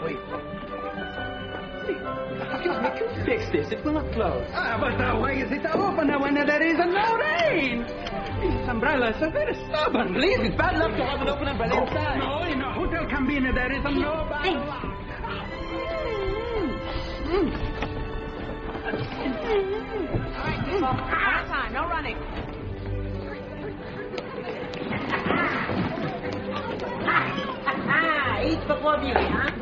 Wait. Excuse me, can you fix this? It will not close. But why is it open when there is no rain? These umbrellas are very stubborn. Please, it's bad luck to have an open umbrella inside. No, in a hotel cabin there is no bad luck. All right, people. One at a time. No running. Each before beauty, huh?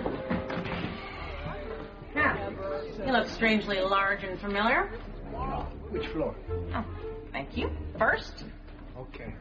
You look strangely large and familiar. Which floor? Oh, thank you. First. Okay.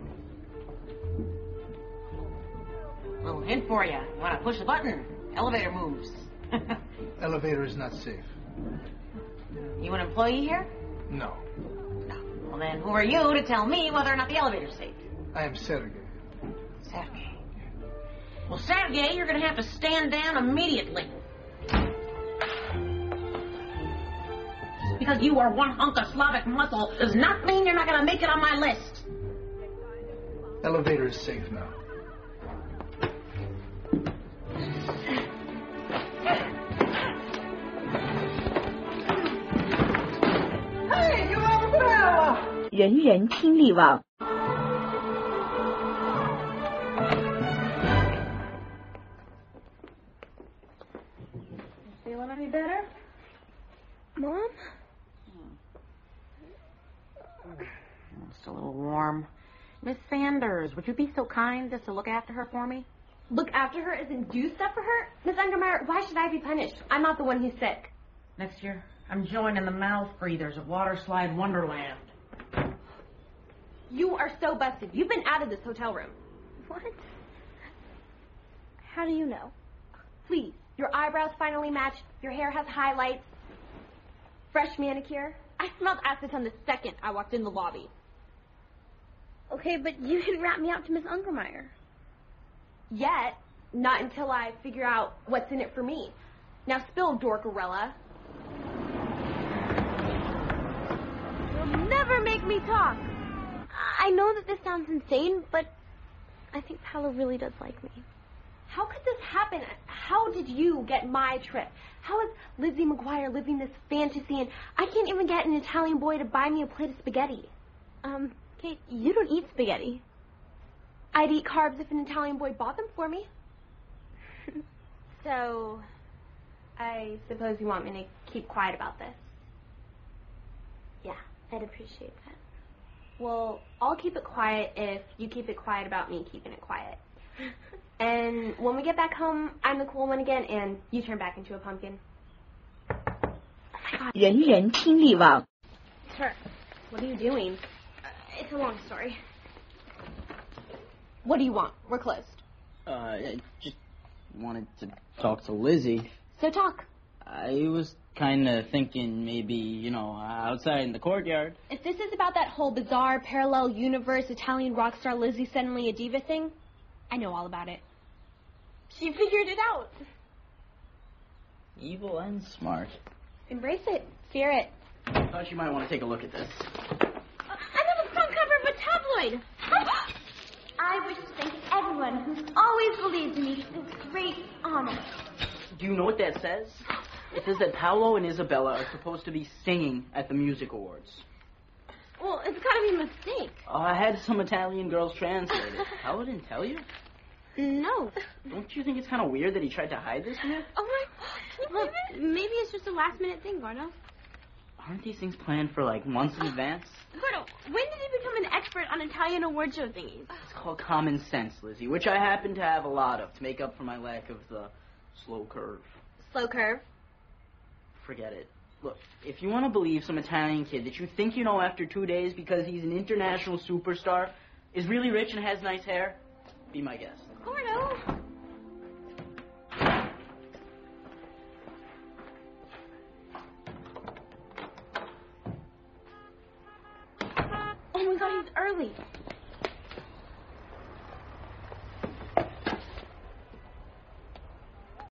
Little hint for you. You want to push the button. Elevator moves. Elevator is not safe. You an employee here? No. No. Well, then who are you to tell me whether or not the elevator's safe? I am Sergey. Sergey. Well, Sergey, you're going to have to stand down immediately. Just because you are one hunk of Slavic muscle does not mean you're not going to make it on my list. Elevator is safe now. Hey, you umbrella! 人人听力网。 Feeling any better? Mom? Just a little warm. Miss Sanders, would you be so kind as to look after her for me? Look after her as in do stuff for her? Miss Ungermeyer, why should I be punished? I'm not the one who's sick. Next year, I'm joining the mouth breathers of Waterslide Wonderland. You are so busted. You've been out of this hotel room. What? How do you know? Please. Your eyebrows finally match. Your hair has highlights. Fresh manicure. I smelled acetone the second I walked in the lobby. Okay, but you didn't rat me out to Miss Ungermeyer. Yet. Not until I figure out what's in it for me. Now spill, Dorkarella. You'll never make me talk. I know that this sounds insane, but I think Paolo really does like me. How could this happen? How did you get my trip? How is Lizzie McGuire living this fantasy and I can't even get an Italian boy to buy me a plate of spaghetti? Kate, you don't eat spaghetti. I'd eat carbs if an Italian boy bought them for me. So, I suppose you want me to keep quiet about this. yeah, I'd appreciate that. Well, I'll keep it quiet if you keep it quiet about me keeping it quiet. And when we get back home, I'm the cool one again, and you turn back into a pumpkin. Oh my God. 人人听力网。 Sir, what are you doing? It's a long story. What do you want? We're closed. I just wanted to talk to Lizzie. So talk. I was kind of thinking maybe, outside in the courtyard. If this is about that whole bizarre parallel universe Italian rock star Lizzie suddenly a diva thing, I know all about it. She figured it out. Evil and smart. Embrace it. Fear it. I thought you might want to take a look at this. I'm on the front cover of a tabloid. I wish to thank everyone who's always believed in me for this great honor. Do you know what that says? It says that Paolo and Isabella are supposed to be singing at the music awards. Well, it's got to be a mistake. I had some Italian girls translate it. Paolo didn't tell you? No. Don't you think it's kind of weird that he tried to hide this from you? Oh my God. Well, maybe it's just a last-minute thing, Gordo. Aren't these things planned for, months in advance? Gordo, when did you become an expert on Italian award show thingies? It's called common sense, Lizzie, which I happen to have a lot of to make up for my lack of the slow curve. Slow curve. Forget it. Look, if you want to believe some Italian kid that you think you know after 2 days because he's an international superstar, is really rich and has nice hair, be my guest. Gordo. Oh my God, he's early.